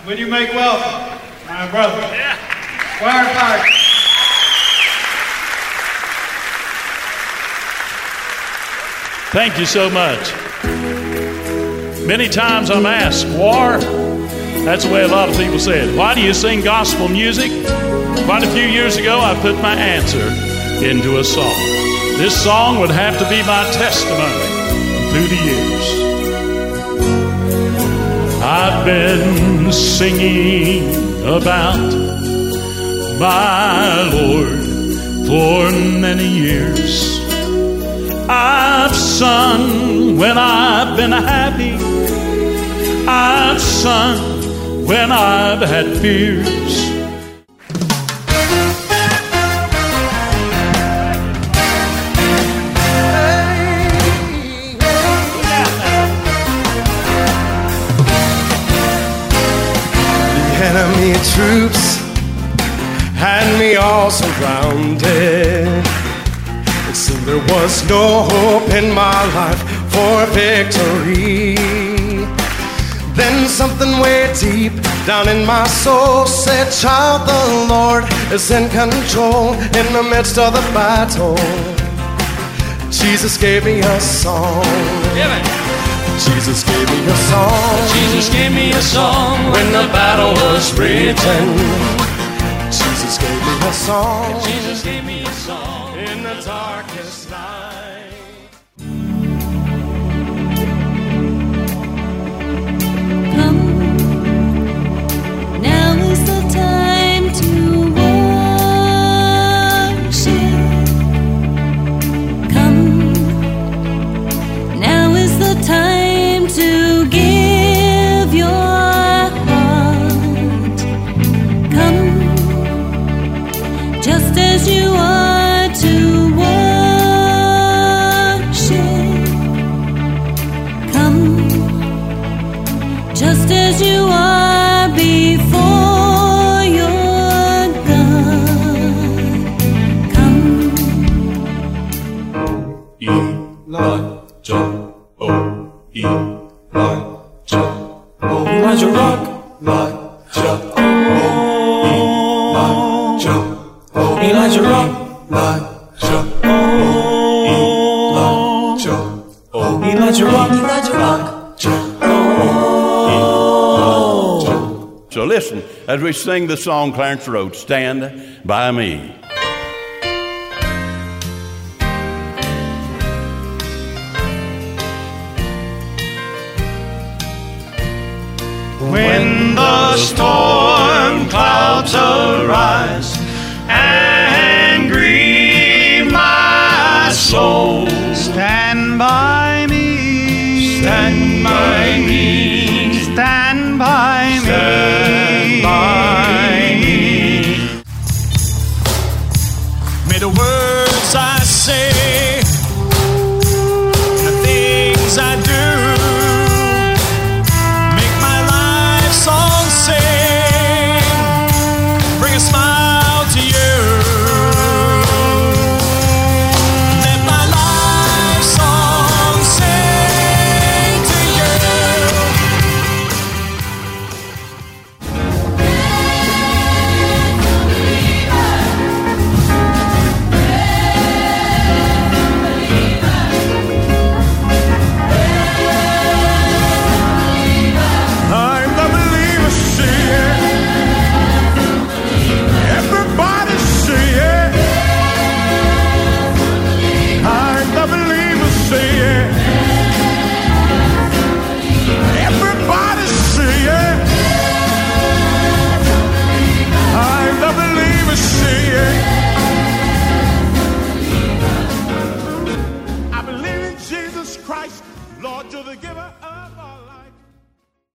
Would you make welcome my brother, Squire Park? Thank you so much. Many times I'm asked, Squire, that's the way a lot of people say it, why do you sing gospel music? Quite a few years ago, I put my answer into a song. This song would have to be my testimony through the years. I've been singing about my Lord for many years. I've sung when I've been happy. I've sung when I've had fears. Enemy troops had me all surrounded. It seemed there was no hope in my life for victory. Then something way deep down in my soul said, child, the Lord is in control in the midst of the battle. Jesus gave me a song. Jesus gave me a song. Jesus gave me a song when the battle was written. Jesus gave me a song. Jesus gave me a song in the darkest night. Now is the time to worship. Come, now is the time to give your heart. Come, just as you are to worship. Come, just as you are before your God. Come. Elijah, oh, Elijah, oh, Elijah rock, Elijah, oh, Elijah, oh, Elijah rock, Elijah, oh, Elijah, oh, Elijah rock, Elijah rock. So listen, as we sing the song Clarence wrote, Stand By Me. When the storm clouds arise and grieve my soul,